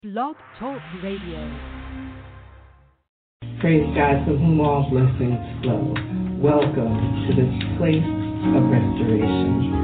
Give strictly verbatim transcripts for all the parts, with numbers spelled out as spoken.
Blog Talk Radio. Praise God, from whom all blessings flow. Welcome to this place of restoration.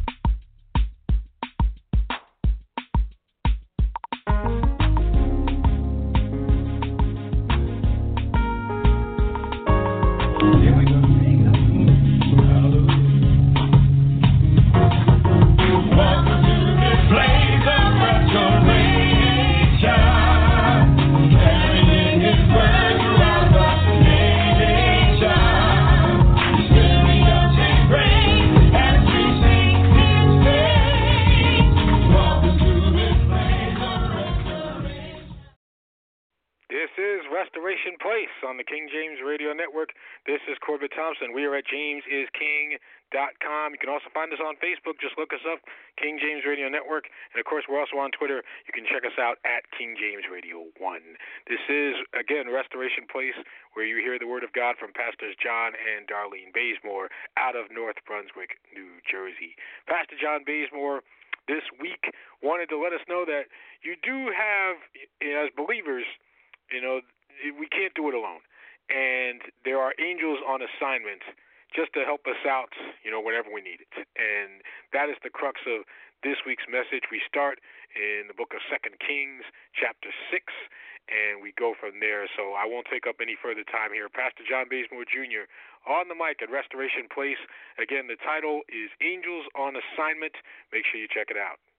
On the King James Radio Network. This is Corbett Thompson. We are at james is king dot com. You can also find us on Facebook. Just look us up, King James Radio Network. And, of course, we're also on Twitter. You can check us out at King James Radio one. This is, again, Restoration Place, where you hear the Word of God from Pastors John and Darlene Bazemore out of North Brunswick, New Jersey. Pastor John Bazemore this week wanted to let us know that you do have, you know, as believers, you know, we can't do it alone. And there are angels on assignment just to help us out, you know, whenever we need it. And that is the crux of this week's message. We start in the book of Second Kings, chapter six, and we go from there. So I won't take up any further time here. Pastor John Bazemore Junior on the mic at Restoration Place. Again, the title is Angels on Assignment. Make sure you check it out.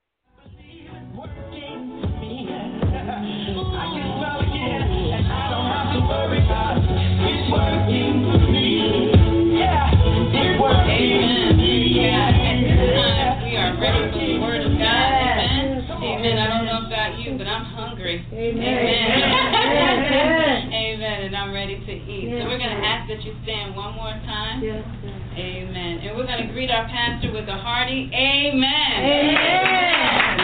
Worry about it. It's working for me. Yeah, it's working for me. Yeah, at this time we are ready for the Word of God. Amen. Amen. I don't know about you, but I'm hungry. Amen. Amen. Amen. And I'm ready to eat. So we're going to ask that you stand one more time. Yes. Amen. And we're going to greet our pastor with a hearty amen. Amen.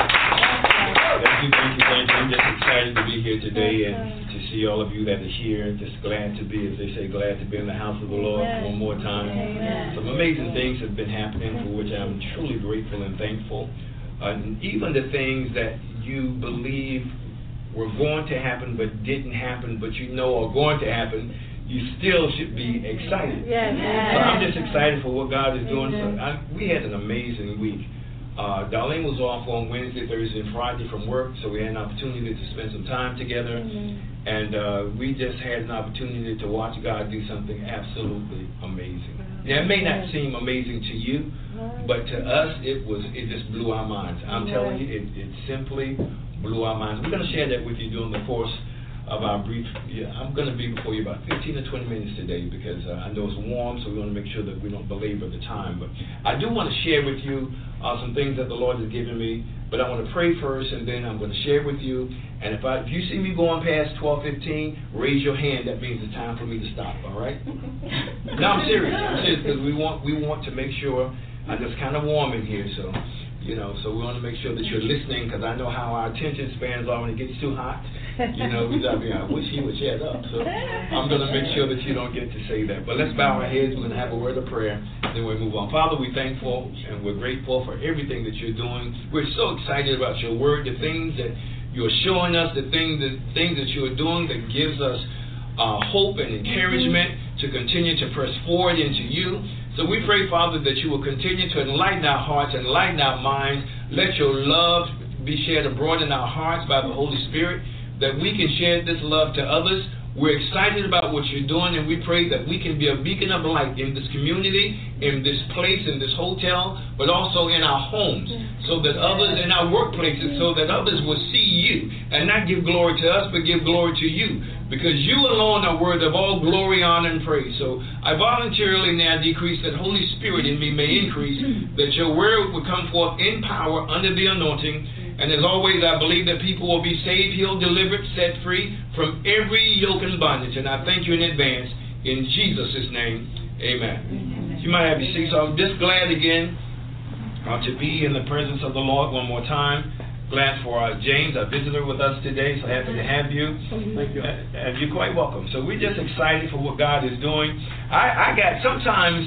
Thank you, thank you, thank you. I'm just excited to be here today and to see all of you that are here. Just glad to be, as they say, glad to be in the house of the Lord one more time. Amen. Some amazing things have been happening for which I'm truly grateful and thankful. Uh, and even the things that you believe were going to happen but didn't happen, but you know are going to happen, you still should be excited. Yes. So I'm just excited for what God is doing. So I, we had an amazing week. Uh, Darlene was off on Wednesday, Thursday, and Friday from work, so we had an opportunity to spend some time together. Mm-hmm. And uh, we just had an opportunity to watch God do something absolutely amazing. Wow. Now, it may not seem amazing to you, right. but to us, it was it just blew our minds. I'm right. telling you, it, it simply blew our minds. We're going to share that with you during the course of our brief. Yeah, I'm going to be before you about fifteen to twenty minutes today because uh, I know it's warm, so we want to make sure that we don't belabor the time. But I do want to share with you uh, some things that the Lord has given me. But I want to pray first, and then I'm going to share with you. And if I, if you see me going past twelve fifteen, raise your hand. That means it's time for me to stop. All right? No, I'm serious. I'm serious because we want we want to make sure. I'm just kind of warm in here, so. You know, so we want to make sure that you're listening because I know how our attention spans are when it gets too hot. You know, we I mean, I wish he would shut up. So I'm going to make sure that you don't get to say that. But let's bow our heads. We're going to have a word of prayer, and then we'll move on. Father, we're thankful and we're grateful for everything that you're doing. We're so excited about your word, the things that you're showing us, the things that, things that you're doing that gives us uh, hope and encouragement to continue to press forward into you. So we pray, Father, that you will continue to enlighten our hearts, enlighten our minds. Let your love be shared abroad in our hearts by the Holy Spirit, that we can share this love to others. We're excited about what you're doing, and we pray that we can be a beacon of light in this community, in this place, in this hotel, but also in our homes, so that others, in our workplaces, so that others will see you and not give glory to us, but give glory to you. Because you alone are worthy of all glory, honor, and praise. So I voluntarily now decrease that Holy Spirit in me may increase, that your word will come forth in power under the anointing. And as always, I believe that people will be saved, healed, delivered, set free from every yoke and bondage. And I thank you in advance. In Jesus' name, amen. Amen. You might have your seats. So I'm just glad again uh, to be in the presence of the Lord one more time. Glad for uh, James, our visitor with us today. So happy to have you. Thank you. Uh, you're quite welcome. So we're just excited for what God is doing. I, I got sometimes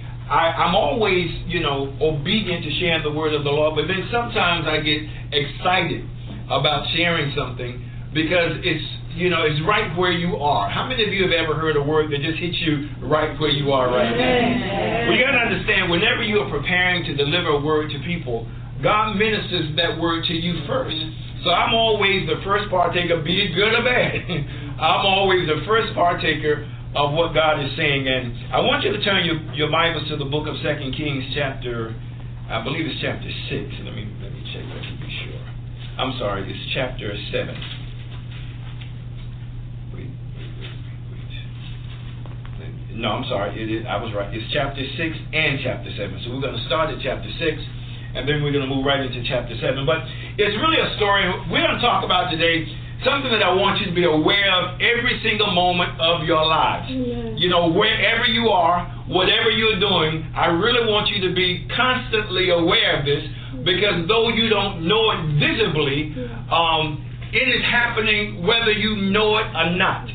I, I'm always, you know, obedient to sharing the word of the Lord, but then sometimes I get excited about sharing something because it's, you know, it's right where you are. How many of you have ever heard a word that just hits you right where you are right now? We got to understand, whenever you are preparing to deliver a word to people, God ministers that word to you first. So I'm always the first partaker, be it good or bad. I'm always the first partaker of what God is saying. And I want you to turn your, your Bibles to the book of Second Kings chapter, I believe it's chapter six. Let me let me check that to be sure. I'm sorry, it's chapter seven. Wait, wait, wait, wait. No, I'm sorry, it is, I was right. It's chapter six and chapter seven. So we're going to start at chapter six, and then we're going to move right into chapter seven. But it's really a story we're going to talk about today, something that I want you to be aware of every single moment of your lives. Yeah. You know, wherever you are, whatever you're doing, I really want you to be constantly aware of this, because though you don't know it visibly, um, it is happening whether you know it or not.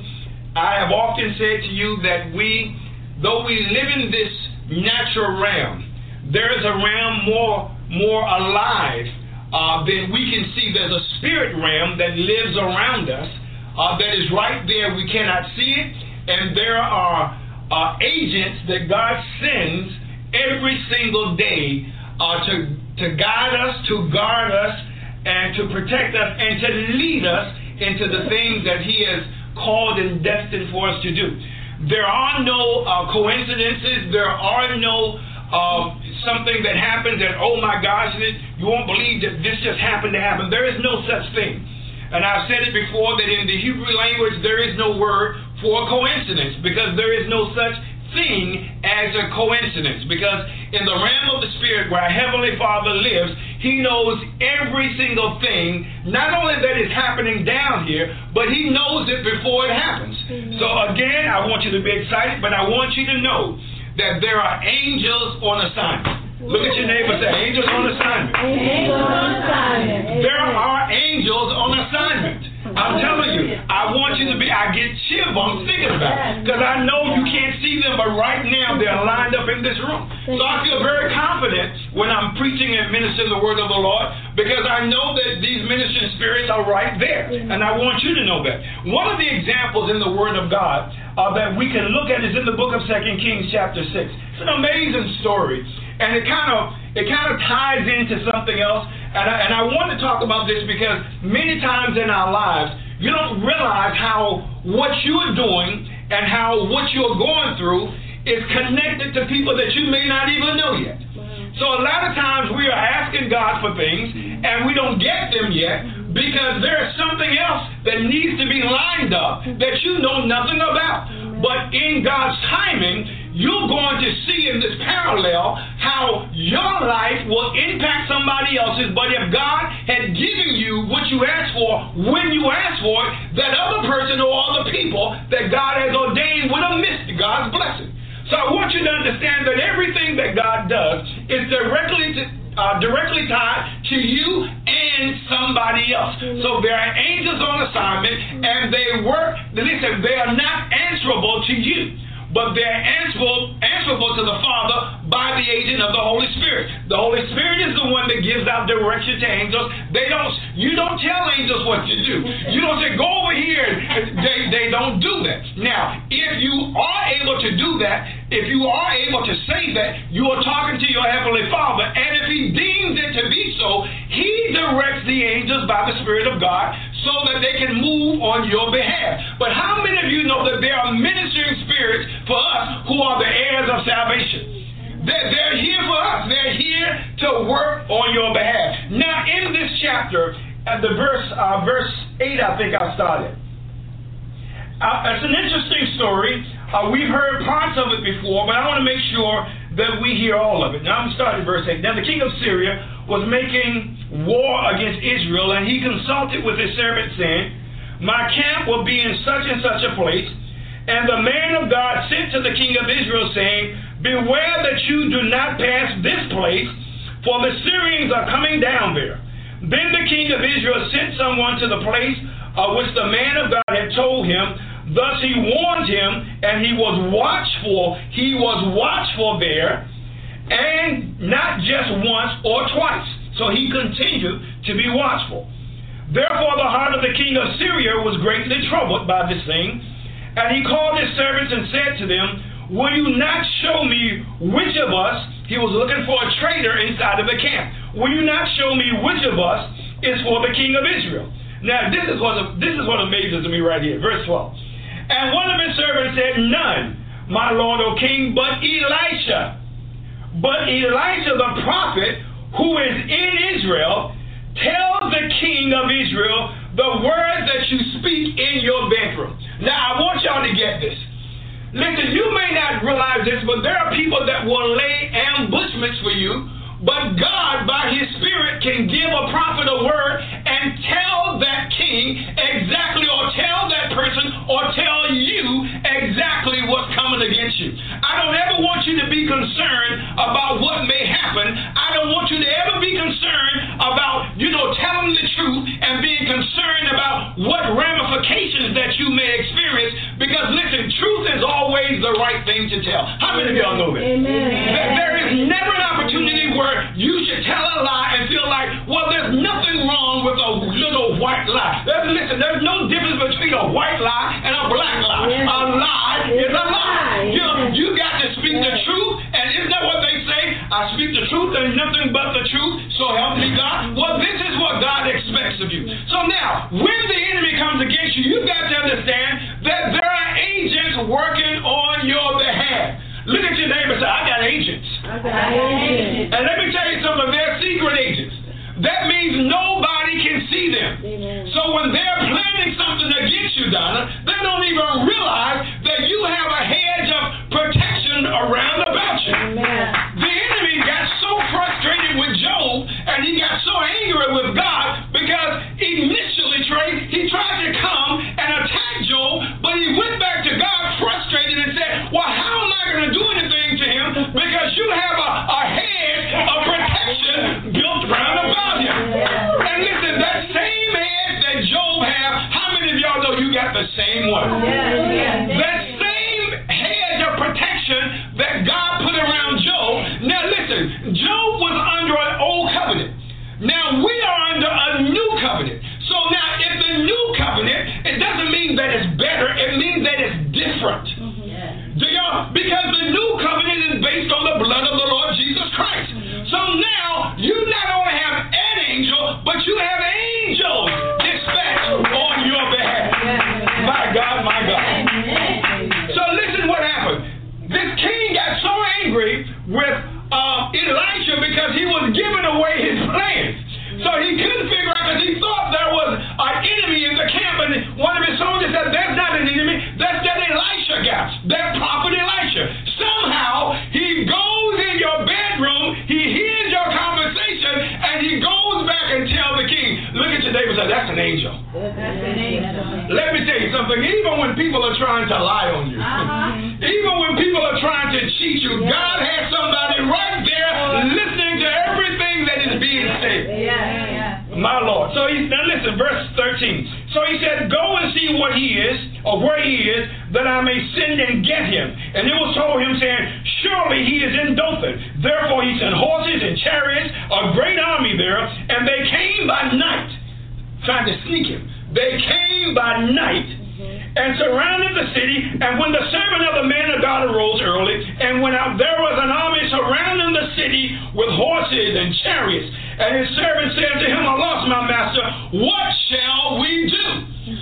I have often said to you that we, though we live in this natural realm, there is a realm more, more alive uh, than we can see. There's a spirit realm that lives around us uh, that is right there. We cannot see it. And there are uh, agents that God sends every single day uh, to to guide us, to guard us, and to protect us, and to lead us into the things that He has called and destined for us to do. There are no uh, coincidences. There are no uh, something that happens that, oh my gosh, you won't believe that this just happened to happen. There is no such thing. And I've said it before that in the Hebrew language there is no word for coincidence, because there is no such thing as a coincidence, because in the realm of the Spirit where our Heavenly Father lives, He knows every single thing, not only that is happening down here, but He knows it before it happens. Mm-hmm. So again, I want you to be excited, but I want you to know that there are angels on assignment. Look at your neighbor and say, angels on assignment. Angels on assignment. There are angels on assignment. I'm telling you, I want you to be, I get chill bumps thinking about it, because I know you can't see them, but right now they're lined up in this room. So I feel very confident when I'm preaching and ministering the word of the Lord, because I know that these ministering spirits are right there, and I want you to know that. One of the examples in the word of God uh, that we can look at is in the book of Second Kings chapter six. It's an amazing story, and it kind of it kind of ties into something else. And I, and I want to talk about this because many times in our lives, you don't realize how what you are doing and how what you're going through is connected to people that you may not even know yet. So a lot of times we are asking God for things and we don't get them yet because there's something else that needs to be lined up that you know nothing about. But in God's timing, you're going to see in this parallel how your life will impact somebody else's. But if God had given you what you asked for when you asked for it, that other person or other people that God has ordained would have missed God's blessing. So I want you to understand that everything that God does is directly to, uh, directly tied to you and somebody else. So there are angels on assignment, and they work. Listen, they are not answerable to you, but they're answerable, answerable to the Father by the agent of the Holy Spirit. The Holy Spirit is the one that gives out direction to angels. They don't. You don't tell angels what to do. You don't say, go over here. They, they don't do that. Now, if you are able to do that, if you are able to say that, you are talking to your Heavenly Father, and if He deems it to be so, He directs the angels by the Spirit of God so that they can move on your behalf. But how many of you know that there are ministering spirits for us who are the heirs of salvation? They're, they're here for us. They're here to work on your behalf. Now, in this chapter, at the verse uh, verse eight, I think I started. Uh, it's an interesting story. Uh, we've heard parts of it before, but I want to make sure that we hear all of it. Now, I'm starting verse eight. Now, the king of Syria was making war against Israel, and he consulted with his servant, saying, my camp will be in such and such a place. And the man of God sent to the king of Israel, saying, beware that you do not pass this place, for the Syrians are coming down there. Then the king of Israel sent someone to the place of which the man of God had told him. Thus he warned him, and he was watchful. He was watchful there, and not just once or twice. So he continued to be watchful. Therefore the heart of the king of Syria was greatly troubled by this thing. And he called his servants and said to them, will you not show me which of us, he was looking for a traitor inside of the camp, will you not show me which of us is for the king of Israel? Now this is what this is what amazes me right here, verse twelve. And one of his servants said, none, my lord, O king, but Elisha. But Elisha the prophet, who is in Israel, tells the king of Israel the words that you speak in your bedroom. Now I want y'all to get this. Listen, you may not realize this, but there are people that will lay ambushments for you, but God, by his Spirit, can give a prophet a word and tell that king exactly, or tell that person, or tell you exactly what's coming against you. I don't ever want you to be concerned about what may happen. I don't want you to ever be concerned about, you know, telling the truth and being concerned about what ramifications that you may experience, because listen, truth is always the right thing to tell. How many of y'all know that? Amen. There is never an opportunity where you should tell a lie and feel like, well, there's nothing wrong with a little white lie. There's, listen, there's no difference between a white lie and a black lie. A lie is a lie. You know, you got to speak the truth, and isn't that what they say? I speak the truth and nothing but the truth, so help me God. Well, this is what God expects of you. So now, when the enemy comes against you, you've got to understand that there are agents working on your behalf. Look at your neighbor and say, I got agents. I got agents. And let me tell you something, they're secret agents. That means nobody can see them. Amen. So when they're planning something against you, Donna, they don't even realize that you have a hedge of protection around about you. Amen. The enemy got so frustrated with Job, and he got so angry with God, because initially, Trey, he tried to come and attack Job, but he went back to God frustrated and said, well, how am I going to do anything to him? Because you have a, a hedge of protection built round about him. And listen, that same hedge that Job have, how many of y'all know you got the same one? That same hedge of protection that God put around Job. Now listen, Job was under an old covenant. Now we are under a new covenant. So now if the new covenant, it doesn't mean that it's better, it means that it's different. Do y'all? Because the new covenant is based on the blood of the Lord Jesus Christ. So now you not only have an angel, but you have angels dispatched on your behalf. My God, my God. So listen what happened. This king got so angry with uh, Elisha because he was giving away his plans. So he couldn't figure out, because he thought there was an enemy in the camp, and one of his soldiers said, that's not an enemy, that's that Elisha guy, that prophet Elisha. Somehow, he goes in your bedroom, he hears your conversation, and he goes back and tells the king. Look at your neighbor and say, that's an angel. That's an angel. Let me tell you something, even when people are trying to lie on you, uh-huh. even when people are trying to cheat you, yeah. God has somebody right there listening to everything that is being said. Yeah. My Lord. So he, now listen, verse thirteen. So he said, go and see what he is, or where he is, that I may send and get him. And it was told him, saying, surely he is in Dothan. Therefore he sent horses and chariots, a great army there, and they came by night, trying to sneak him. They came by night and surrounded the city. And when the servant of the man of God arose early and went out, there was an army surrounding the city with horses and chariots. And his servant said to him, alas, my master, what shall we do?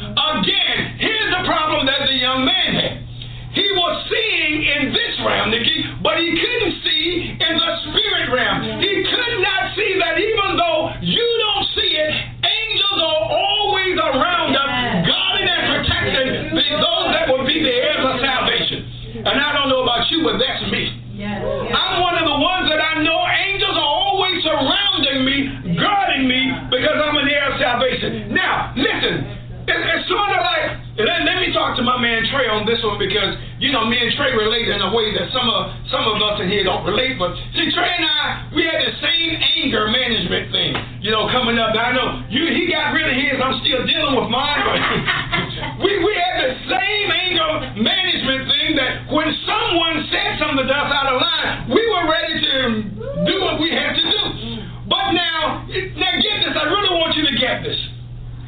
Again, here's the problem that the young man had. He was seeing in this realm, Nikki, but he couldn't see in the spirit realm. He could not see that even though you don't see it, angels are always around us, guarding and protecting those that will be the heirs of salvation. And I don't know about you, but that's me. I'm one of the ones that I know angels are always surrounding me, guarding me, because I'm an heir of salvation. Now, listen, it's, it's sort of like, let, let me talk to my man Trey on this one, because, you know, me and Trey relate in a way that some of some of us in here don't relate. But see, Trey and I, we had the same anger management thing, you know, coming up. Now, I know you, he got rid of his, I'm still dealing with mine, but we, we had the same anger management thing that when someone said something to us out of line, we were ready to do what we had to do. But now, now get this, I really want you to get this.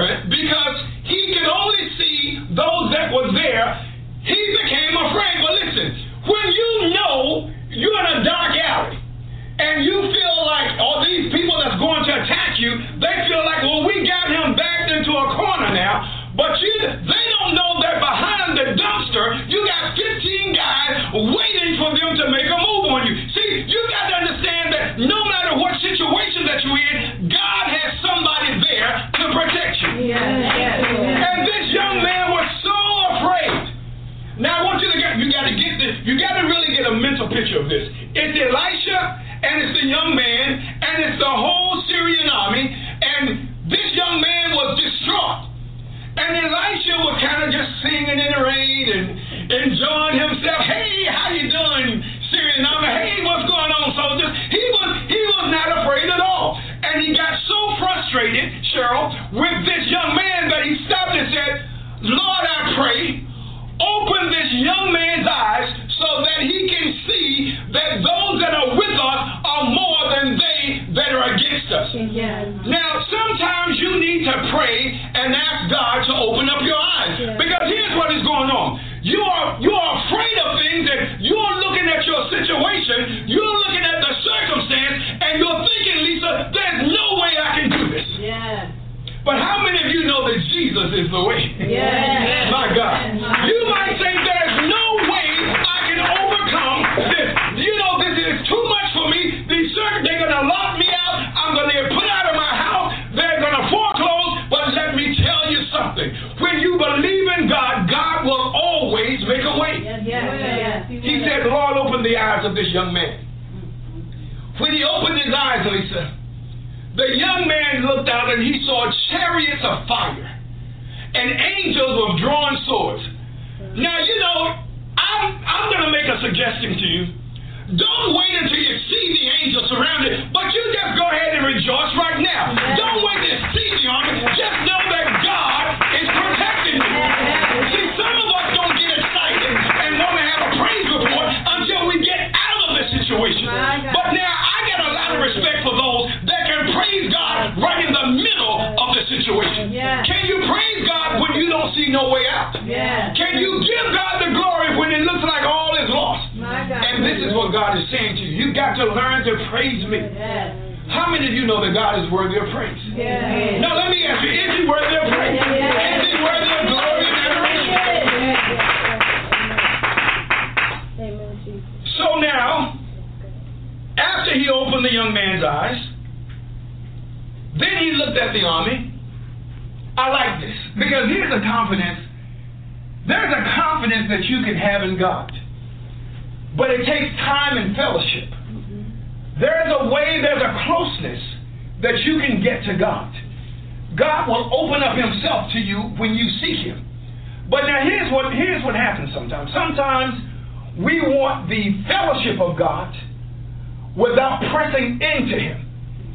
servant, because he could only see those that were there, he became afraid. Well, listen, when you know you're in a dark alley, and you feel like all these people that's going to attack you, they feel like, well, we got him backed into a corner now. But you, they don't know that behind the dumpster, you got fifteen guys waiting for them to make a move on you. See, you got to understand that no matter what situation that you're in, God has somebody there to protect you. Yes, yes, yes. And this young man was so afraid. Now I want you to get, you got to get this, you got to really get a mental picture of this. It's Elisha, and it's the young man, and it's the whole Syrian army, and this young man was distraught. And Elisha was kind of just singing in the rain and enjoying himself. Hey, how you doing, Syrian army? Hey, what's going on, soldiers? He was he was not afraid at all. And he got so frustrated, Cheryl, with this young man that he stopped and said, Lord, I pray, open this young man's eyes so that he can see that those that are with us are more than they that are against us. Yes. Now, sometimes you need to pray and ask God to open up your eyes. Yes. Because here's what is going on. You are you are afraid of things, and you're looking at your situation, you're looking at the circumstance, and you're thinking, Lisa, there's no way I can do this. Yes. But how many of you know that Jesus is the way? Yes. My God. You might say there's no way I can overcome this. You know, this is too much for me. These circuits, they're going to lock me out. I'm going to get put out of my house. They're going to foreclose. But let me tell you something. When you believe in God, God will always make a way. Yes, yes, yes. He said, Lord, open the eyes of this young man. When he opened his eyes, Lisa, the young man looked out and he saw chariots of fire and angels with drawn swords. Now, you know, I'm, I'm going to make a suggestion to you. Don't wait until you see the angels surrounded, but you just go ahead and rejoice right now. Yes. Don't wait to see the army. Just know that God is protecting you. Yes. See, some of us don't get excited and want to have a praise report until we get out of the situation. But now, I got a lot of respect for those that can praise God right in the middle of the situation. Yes. Can you praise God when you don't see no way out? Yes. Can you give God the glory when it looks like all is lost? My God. And this is what God is saying to you. You've got to learn to praise me. Yes. How many of you know that God is worthy of praise? Yes. Now let me ask you, is he worthy of praise? Yes. Is he worthy of glory and adoration? Yes. So now, after he opened the young man's eyes, then he looked at the army. I like this, because here's a confidence. There's a confidence that you can have in God. But it takes time and fellowship. There's a way, there's a closeness that you can get to God. God will open up himself to you when you seek him. But now here's what, here's what happens sometimes. Sometimes we want the fellowship of God without pressing into him.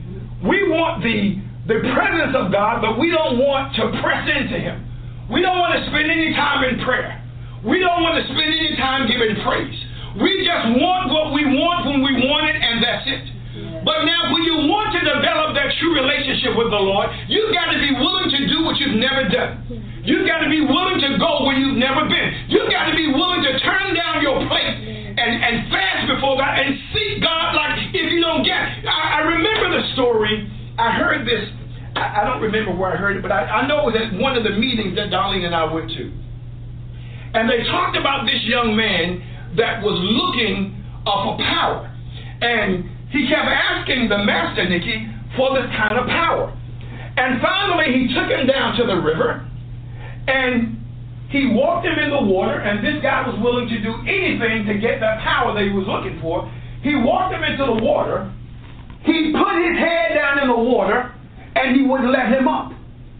We want the, the presence of God, but we don't want to press into him. We don't want to spend any time in prayer. We don't want to spend any time giving praise. We just want what we want when we want it, and that's it. Yeah. But now, when you want to develop that true relationship with the Lord, you've got to be willing to do what you've never done. You've got to be willing to go where you've never been. You've got to be willing to turn down your plate and, and fast before God and seek God like if you don't get it. I, I remember the story. I heard this. I, I don't remember where I heard it, but I, I know it was at one of the meetings that Darlene and I went to. And they talked about this young man that was looking uh, for power. And he kept asking the master, Nikki, for this kind of power. And finally, he took him down to the river, and he walked him in the water, and this guy was willing to do anything to get that power that he was looking for. He walked him into the water. He put his head down in the water, and he wouldn't let him up.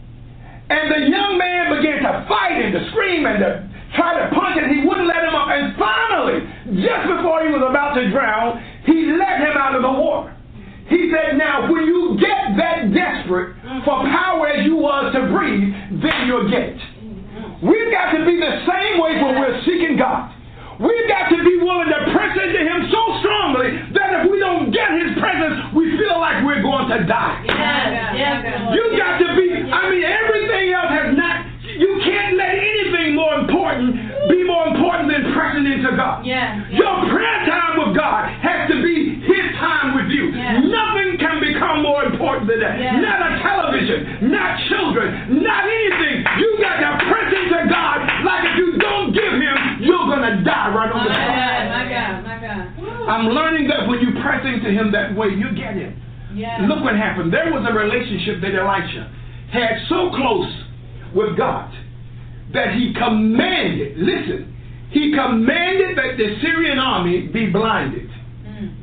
And the young man began to fight and to scream and to try to punch it. He wouldn't let him up. And finally, just before he was about to drown, he let him out of the water. He said, now, when you get that desperate for power as you was to breathe, then you'll get it. We've got to be the same way when we're seeking God. We've got to be willing to press into him so strongly that if we don't get his presence, we feel like we're going to die. Yes, yes, You've got to be I mean, everything else has not, you can't let anything more important be more important than pressing into God. Yeah. Your prayer time with God has to be His time with you. Yeah. Nothing can become more important than that. Yeah. Not a television, not children, not anything. You got to press into God like if you don't give Him, you're going to die right on the spot. My God, my God, my God. Woo. I'm learning that when you press into Him that way, you get Him. Yeah. Look what happened. There was a relationship that Elisha had so close with God that he commanded, listen, he commanded that the Syrian army be blinded. Mm.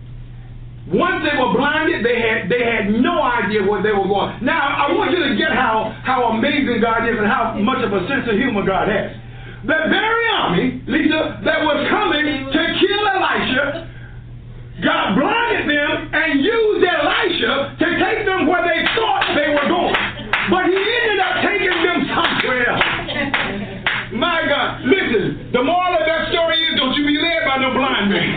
Once they were blinded, they had they had no idea where they were going. Now, I want you to get how, how amazing God is and how much of a sense of humor God has. The very army, Lisa, that was coming to kill Elisha, God blinded them and used Elisha to take them where they thought they were going. But he ended up taking them somewhere else. My God. Listen, the moral of that story is don't you be led by no blind man.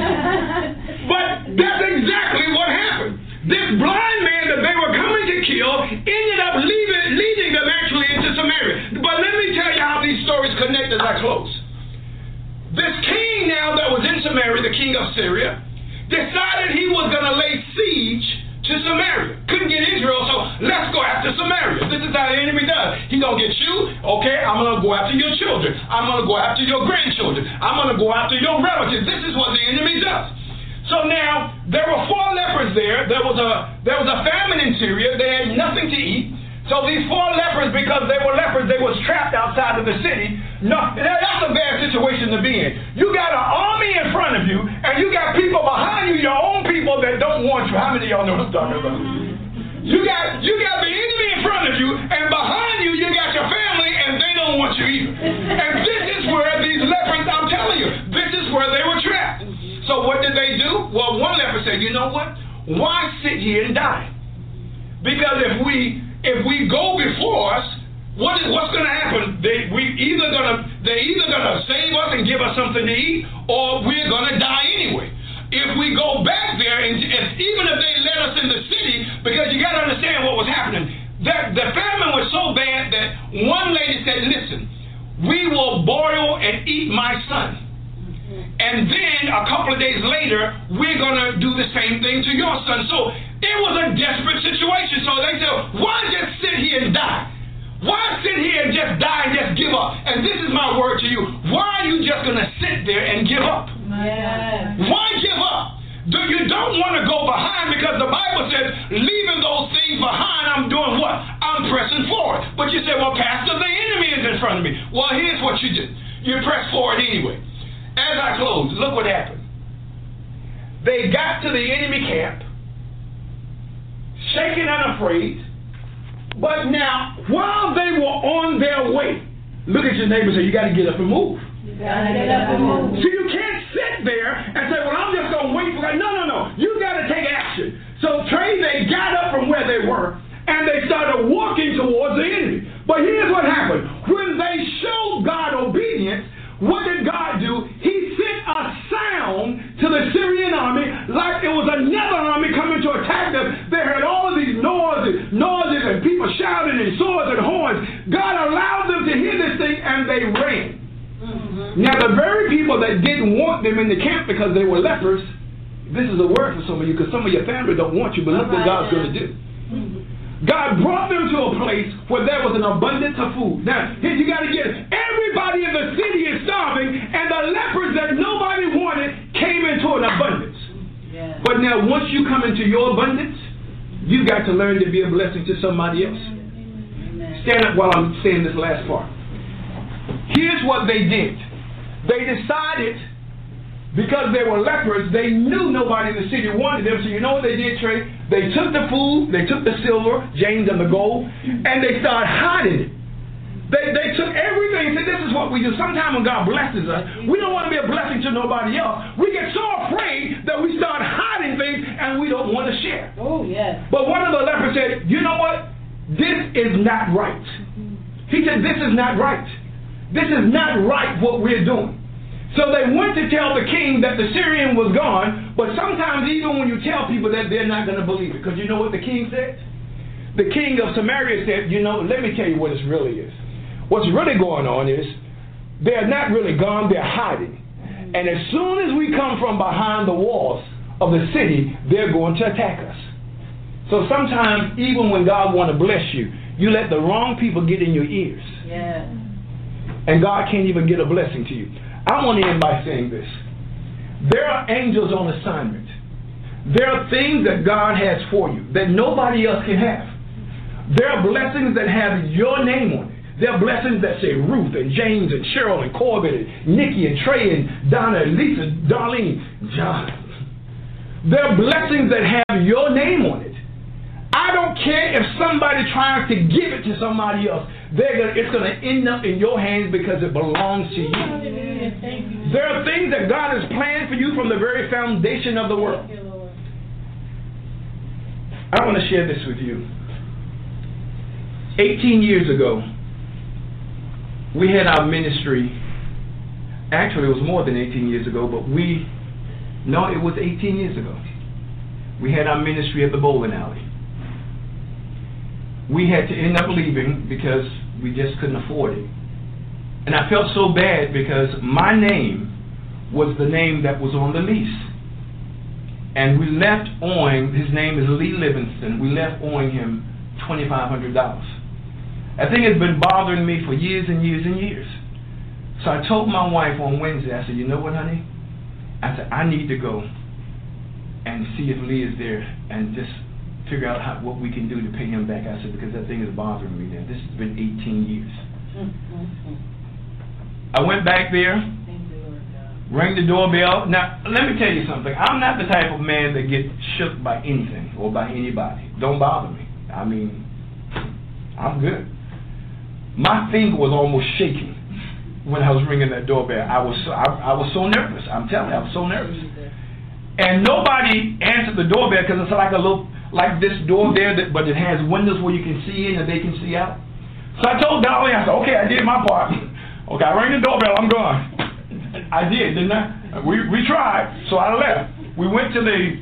But that's exactly what happened. This blind man that they were coming to kill ended up leaving, leading them actually into Samaria. But let me tell you how these stories connect as I close. This king now that was in Samaria, the king of Syria, decided he was going to lay siege to Samaria. Couldn't get Israel, so let's go after Samaria. This is how the enemy does. He going to get you, okay, I'm going to go after your children. I'm going to go after your grandchildren. I'm going to go after your relatives. This is what the enemy does. So now, there were four lepers there. There was a there was a famine in Syria. They had nothing to eat. So these four lepers, because they were lepers, they was trapped outside of the city. No, that's a bad situation to be in. You got an army in front of you, and you got people behind you, your own people that don't want you. How many of y'all know what I'm talking about? You got you got the enemy in front of you, and behind you, you got your family, and they don't want you either. And this is where these lepers, I'm telling you, this is where they were trapped. So what did they do? Well, one leper said, you know what? Why sit here and die? Because if we if we go before us, what is what's going to happen? They we either gonna they either gonna save us and give us something to eat, or we're going to die anyway. If we go back there, and if, even if they let us in the city, because you got to understand what was happening. That the famine was so bad that one lady said, "Listen, we will boil and eat my son." And then a couple of days later, we're going to do the same thing to your son. So it was a desperate situation. So they said, why just sit here and die? Why sit here and just die and just give up? And this is my word to you. Why are you just going to sit there and give up? Yeah. Why give up? You don't want to go behind, because the Bible says, leaving those things behind, I'm doing what? I'm pressing forward. But you say, well, Pastor, the enemy is in front of me. Well, here's what you do. You press forward anyway. As I close, look what happened. They got to the enemy camp, shaken and afraid. But now, while they were on their way, look at your neighbor and say, you got to get up and move. You got to get up and move. So you can't sit there and say, well, I'm just going to wait for that. No, no, no. You got to take action. So, Trey, they got up from where they were, and they started walking towards the enemy. But here's what happened. When they showed God obedience, what did God do? He sent a sound to the Syrian army like it was another army coming to attack them. They heard all of these noises, noises and people shouting and swords and horns. God allowed them to hear this thing, and they ran. Mm-hmm. Now, the very people that didn't want them in the camp because they were lepers, this is a word for some of you, because some of your family don't want you, but look what God's going to do. God brought them to a place where there was an abundance of food. Now, here you got to get it. Everybody in the city is starving, and the lepers that nobody wanted came into an abundance. Yeah. But now, once you come into your abundance, you got to learn to be a blessing to somebody else. Amen. Stand up while I'm saying this last part. Here's what they did. They decided, because they were lepers, they knew nobody in the city wanted them. So you know what they did, Trey? They took the food, they took the silver, James and the gold, and they started hiding it. They, they took everything and said, this is what we do. Sometimes when God blesses us, we don't want to be a blessing to nobody else. We get so afraid that we start hiding things and we don't want to share. Oh, yes. But one of the lepers said, you know what? This is not right. He said, this is not right. This is not right what we're doing. So they went to tell the king that the Syrian was gone, but sometimes even when you tell people that, they're not going to believe it. Because you know what the king said? the king of Samaria said, you know, let me tell you what it really is. What's really going on is they're not really gone, they're hiding. And as soon as we come from behind the walls of the city, they're going to attack us. So sometimes, even when God wants to bless you, you let the wrong people get in your ears. Yeah. And God can't even get a blessing to you. I want to end by saying this. There are angels on assignment. There are things that God has for you that nobody else can have. There are blessings that have your name on it. There are blessings that say Ruth and James and Cheryl and Corbett and Nikki and Trey and Donna and Lisa, Darlene, John. There are blessings that have your name on it. I don't care if somebody tries to give it to somebody else. They're gonna, it's going to end up in your hands because it belongs to you. There are things that God has planned for you from the very foundation of the world. I want to share this with you. eighteen years ago, we had our ministry. Actually, it was more than eighteen years ago, but we, no, it was eighteen years ago. We had our ministry at the bowling alley. We had to end up leaving because we just couldn't afford it. And I felt so bad because my name was the name that was on the lease. And we left owing, his name is Lee Livingston, we left owing him twenty-five hundred dollars. I think it's been bothering me for years and years and years. So I told my wife on Wednesday, I said, you know what, honey? I said, I need to go and see if Lee is there and just figure out how, what we can do to pay him back. I said, because that thing is bothering me now. This has been eighteen years. I went back there, rang the doorbell. Now, let me tell you something. I'm not the type of man that gets shook by anything or by anybody. Don't bother me. I mean, I'm good. My finger was almost shaking when I was ringing that doorbell. I was so, I, I was so nervous. I'm telling you, I was so nervous. And nobody answered the doorbell because it's like a little, like this door there, that, but it has windows where you can see in and they can see out. So I told Dolly, I said, okay, I did my part. Okay, I rang the doorbell, I'm gone. I did, didn't I? We we tried, so I left. We went to the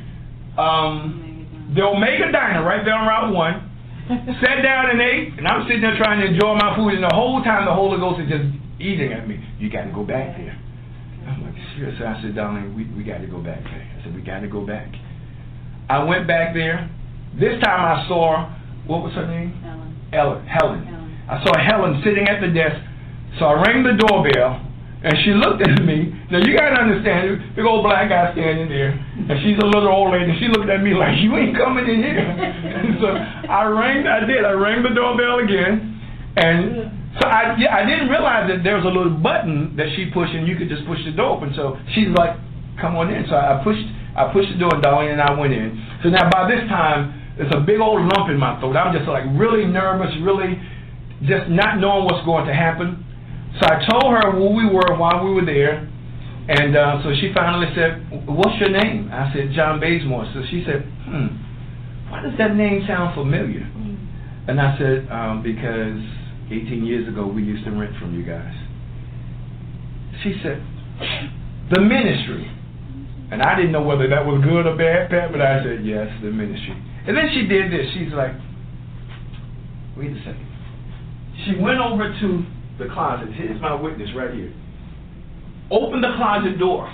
um, the Omega Diner right there on Route one. Sat down and ate, and I'm sitting there trying to enjoy my food, and the whole time the Holy Ghost is just eating at me. You got to go back there. I'm like, seriously? I said, darling, we, we got to go back there. I said, we got to go back. I went back there. This time I saw, what was her name? Helen. Ellen. Helen. Helen. I saw Helen sitting at the desk, so I rang the doorbell, and she looked at me. Now, you got to understand, big old black guy standing there, and she's a little old lady, and she looked at me like, you ain't coming in here. So I rang, I did, I rang the doorbell again, and so I, yeah, I didn't realize that there was a little button that she pushed, and you could just push the door open. So she's like, come on in. So I pushed, I pushed the door, and Dolly and I went in. So now by this time, there's a big old lump in my throat. I'm just like really nervous, really just not knowing what's going to happen. So I told her who we were while we were there, and uh, so she finally said, what's your name? I said, John Bazemore. So she said, hmm, why does that name sound familiar? And I said, um, because eighteen years ago we used to rent from you guys. She said, the ministry. And I didn't know whether that was good or bad, Pat, but I said, yes, the ministry. And then she did this. She's like, wait a second. She went over to the closet. Here's my witness right here. Opened the closet door.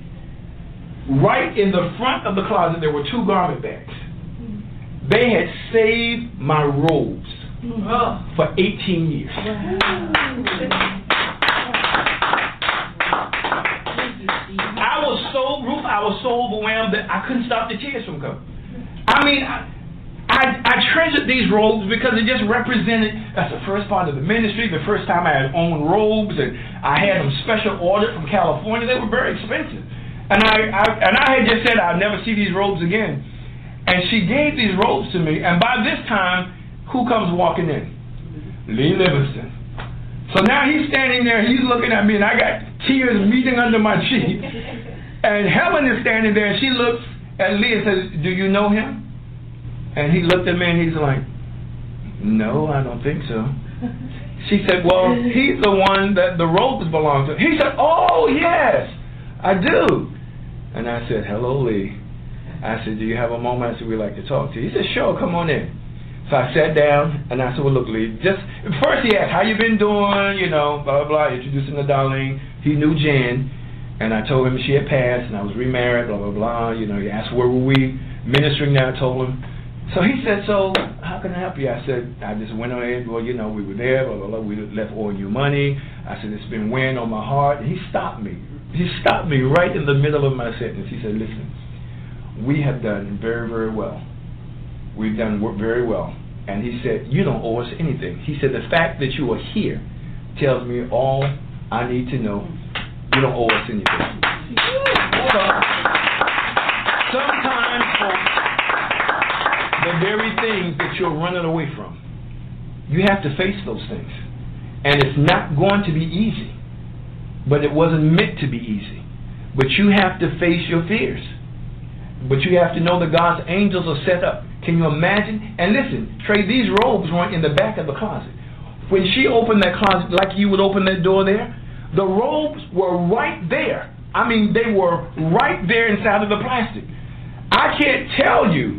Right in the front of the closet, there were two garment bags. They had saved my robes for eighteen years. I was so, Ruth, I was so overwhelmed that I couldn't stop the tears from coming. I mean, I, I, I treasured these robes because it just represented, that's the first part of the ministry, the first time I had owned robes, and I had them special ordered from California. They were very expensive. And I, I and I had just said I'd never see these robes again. And she gave these robes to me, and by this time, who comes walking in? Lee Livingston. So now he's standing there, he's looking at me, and I got tears meeting under my cheek. And Helen is standing there, and she looks at Lee and says, do you know him? And he looked at me, and he's like, no, I don't think so. She said, well, he's the one that the robes belong to. He said, oh, yes, I do. And I said, hello, Lee. I said, do you have a moment? I said, we'd like to talk to you. He said, sure, come on in. So I sat down and I said, well, look, Lee, just, first he asked, how you been doing, you know, blah, blah, blah, introduced him to Darlene. He knew Jen, and I told him she had passed, and I was remarried, blah, blah, blah. You know, he asked where were we ministering now, I told him. So he said, so how can I help you? I said, I just went ahead, well, you know, we were there, blah, blah, blah. We left owing you money. I said, it's been weighing on my heart. And he stopped me. He stopped me right in the middle of my sentence. He said, listen, we have done very, very well. We've done work very well. And he said, you don't owe us anything. He said, the fact that you are here tells me all I need to know. You don't owe us anything. So, sometimes, folks, the very things that you're running away from, you have to face those things. And it's not going to be easy. But it wasn't meant to be easy. But you have to face your fears. But you have to know that God's angels are set up. Can you imagine? And listen, Trey, these robes weren't in the back of the closet. When she opened that closet, like you would open that door there, the robes were right there. I mean, they were right there inside of the plastic. I can't tell you.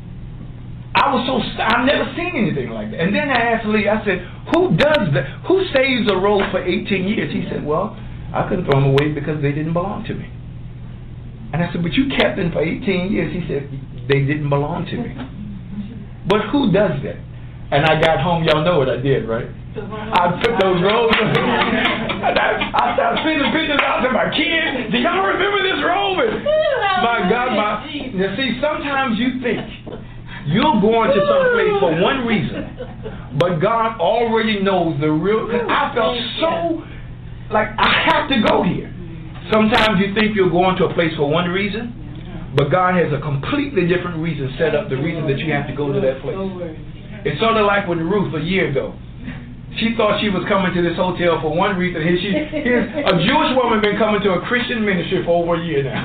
I was so, I've never seen anything like that. And then I asked Lee, I said, who does that? Who saves a robe for eighteen years? He said, well, I couldn't throw them away because they didn't belong to me. And I said, but you kept them for eighteen years. He said, they didn't belong to me. But who does that? And I got home, y'all know what I did, right? I put those robes on. And I, I started sending pictures out to my kids. Do y'all remember this robe? And my God, my, you see, sometimes you think you're going to some place for one reason, but God already knows the real. I felt so like I have to go here. Sometimes you think you're going to a place for one reason, but God has a completely different reason set up, the reason that you have to go to that place. It's sort of like with Ruth a year ago. She thought she was coming to this hotel for one reason. Here she, here's a Jewish woman been coming to a Christian ministry for over a year now.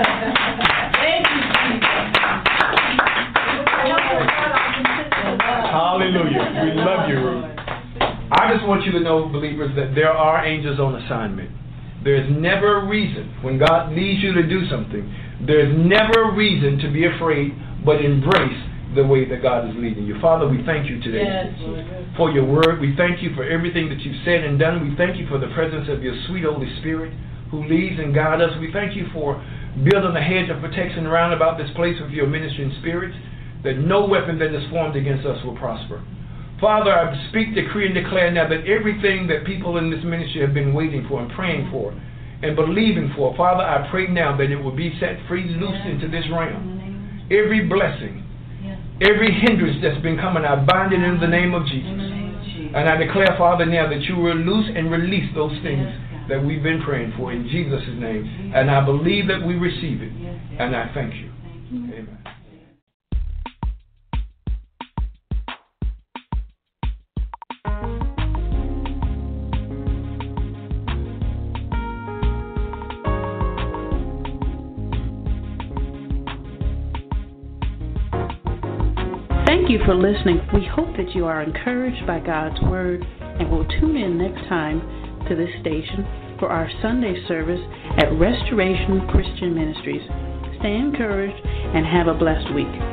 Hallelujah. We love you, Ruth. I just want you to know, believers, that there are angels on assignment. There's never a reason, when God leads you to do something, there's never a reason to be afraid, but embrace the way that God is leading you. Father, we thank you today yes, for your word. We thank you for everything that you've said and done. We thank you for the presence of your sweet Holy Spirit who leads and guides us. We thank you for building a hedge of protection around about this place with your ministering spirits, that no weapon that is formed against us will prosper. Father, I speak, decree, and declare now that everything that people in this ministry have been waiting for and praying for and believing for, Father, I pray now that it will be set free, loose into this realm. Every blessing, every hindrance that's been coming, I bind it in the name of Jesus. And I declare, Father, now that you will loose and release those things that we've been praying for in Jesus' name. And I believe that we receive it. And I thank you. Amen. Thank you for listening. We hope that you are encouraged by God's Word and will tune in next time to this station for our Sunday service at Restoration Christian Ministries. Stay encouraged and have a blessed week.